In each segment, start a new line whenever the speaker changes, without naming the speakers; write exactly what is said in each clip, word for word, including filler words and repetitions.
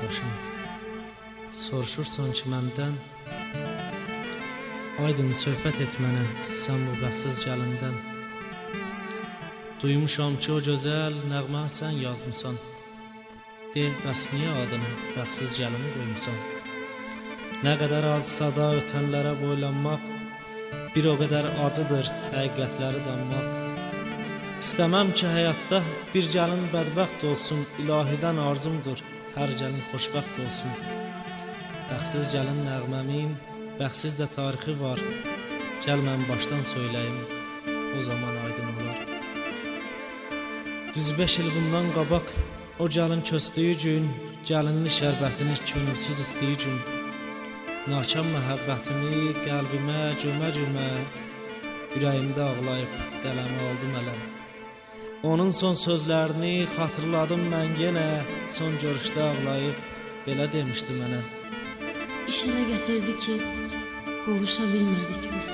qardaşım. Soruşursan ki məndən, aydın söhbət et mənə sən bu bəxtsiz gəlindən. Duymuşam ki o gözəl nəğmə sən yazmısan. De, bəs niyə adını bəxtsiz gəlin qoymusan? Nə qədər acısa da ötənlərə boylanmaq, bir o qədər acıdır həqiqətləri danmaq. İstəməm ki həyatda bir gəlin bədbəxt olsun, ilahidən arzumdur hər gəlin xoşbəxt olsun. Bəxtsiz gəlin nəğməmin, bəxtsiz də tarixi var. Gəl mən başdan söyləyim, o zaman aydın olar. Düz beş il bundan qabaq, o gəlin köstüyü gün, gəlinli şərbətini könülsüz istəyi gün. Nakam məhəbbətimi qəlbimə cümə-cümə, ürəyimdə ağlayıb qələmi aldım ələ. Onun son sözlərini xatırladım mən yenə, son görüşdə ağlayıb belə demişdi mənə.
İş elə gətirdi ki, qovuşa bilmədik biz.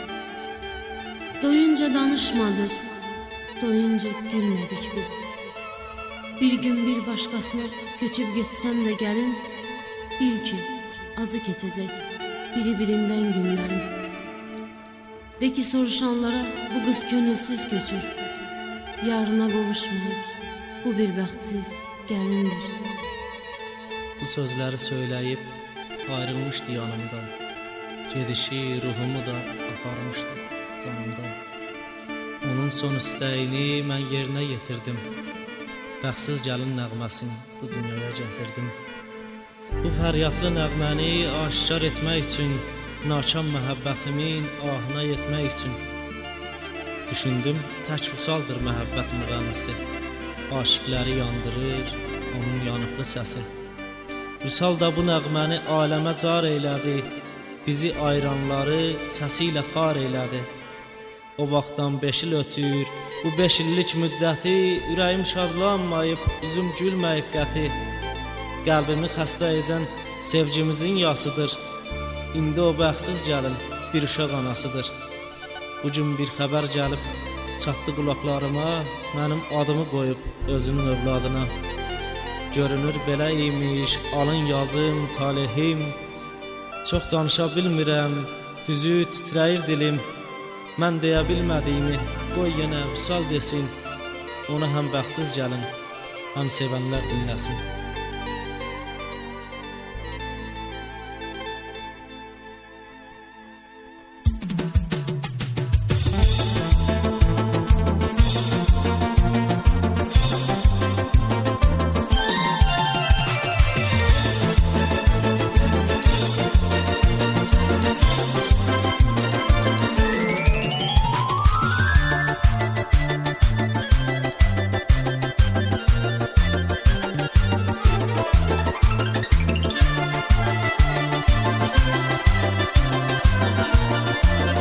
Doyunca danışmadıq, doyunca gülmədik biz. Bir gün bir başqasına köçüb getsəm də gəlin, bil ki, acı keçəcək biri-birindən günlərin. De ki, soruşanlara bu qız könülsüz köçür, yarına qovuşmayıb, bu bir bəxtsiz gəlindir.
Bu sözləri söyləyib ayrılmışdı yanımdan, gedişi ruhumu da aparmışdı canımdan. Onun son istəyini mən yerinə yetirdim, bəxtsiz gəlin nəğməsini bu dünyaya gətirdim. Bu fəryadlı nəğməni aşkar etmək üçün, nakam məhəbbətimin ahına yetmək üçün. Düşündüm, tək vüsaldır məhəbbət müğənnisi, aşiqləri yandırır onun yanıqlı səsi. Vüsal da bu nəğməni aləmə car eylədi, bizi ayıranları səsi ilə xar eylədi. O vaxtdan beş il ötür, bu beş illik müddəti, ürəyim şadlanmayıb, üzüm gülməyib qəti. Qəlbimi xəstə edən sevgimizin yasıdır, indi o bəxtsiz gəlin bir uşaq anasıdır. Bugün bir xəbər gəlib, çatdı qulaqlarıma, mənim adımı qoyub özünün övladına. Görünür belə imiş, alın yazım, talihim. Çox danışa bilmirəm, düzü titrəyir dilim. Mən deyə bilmədiyimi, qoy yenə vüsal desin. Ona həm bəxtsiz gəlin, həm sevənlər dinləsin.